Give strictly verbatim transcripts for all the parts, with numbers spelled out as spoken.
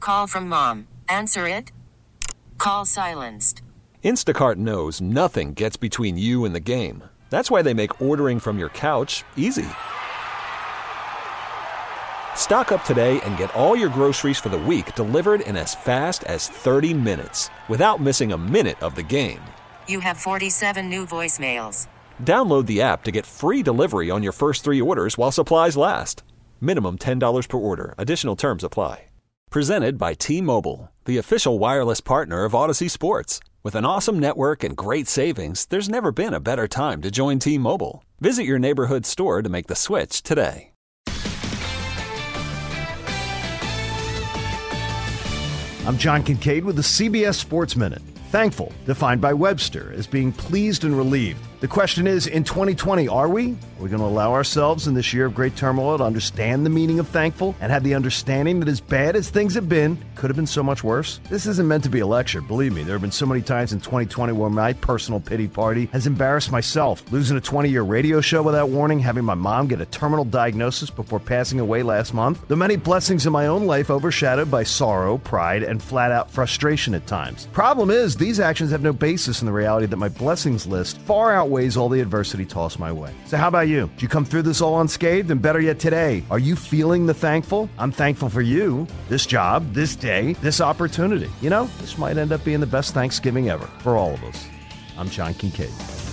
call from mom. Answer it. Call silenced. Instacart knows nothing gets between you and the game. That's why they make ordering from your couch easy. Stock up today and get all your groceries for the week delivered in as fast as thirty minutes without missing a minute of the game. You have forty-seven new voicemails. Download the app to get free delivery on your first three orders while supplies last. Minimum ten dollars per order. Additional terms apply. Presented by T-Mobile, the official wireless partner of Odyssey Sports. With an awesome network and great savings, there's never been a better time to join T-Mobile. Visit your neighborhood store to make the switch today. I'm John Kincaid with the C B S Sports Minute. Thankful, defined by Webster, as being pleased and relieved. The question is, in twenty twenty, are we? Are we going to allow ourselves in this year of great turmoil to understand the meaning of thankful and have the understanding that as bad as things have been, could have been so much worse? This isn't meant to be a lecture. Believe me, there have been so many times in twenty twenty where my personal pity party has embarrassed myself. Losing a twenty-year radio show without warning, having my mom get a terminal diagnosis before passing away last month. The many blessings in my own life overshadowed by sorrow, pride, and flat-out frustration at times. Problem is, these actions have no basis in the reality that my blessings list far outweighs all the adversity tossed my way. So how about you? Did you come through this all unscathed? And better yet today, are you feeling the thankful? I'm thankful for you, this job, this day, this opportunity. You know, this might end up being the best Thanksgiving ever for all of us. I'm John Kincaid.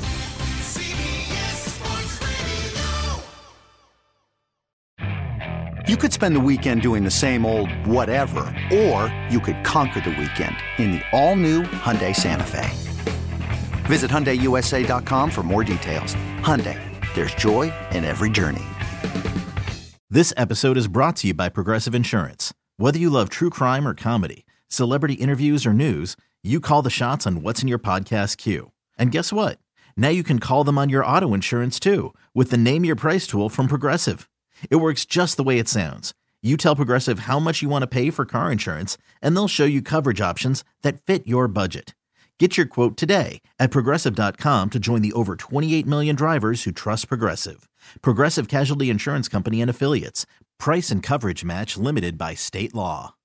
You could spend the weekend doing the same old whatever, or you could conquer the weekend in the all-new Hyundai Santa Fe. Visit Hyundai U S A dot com for more details. Hyundai, there's joy in every journey. This episode is brought to you by Progressive Insurance. Whether you love true crime or comedy, celebrity interviews or news, you call the shots on what's in your podcast queue. And guess what? Now you can call them on your auto insurance too with the Name Your Price tool from Progressive. It works just the way it sounds. You tell Progressive how much you want to pay for car insurance, and they'll show you coverage options that fit your budget. Get your quote today at Progressive dot com to join the over twenty-eight million drivers who trust Progressive. Progressive Casualty Insurance Company and Affiliates. Price and coverage match limited by state law.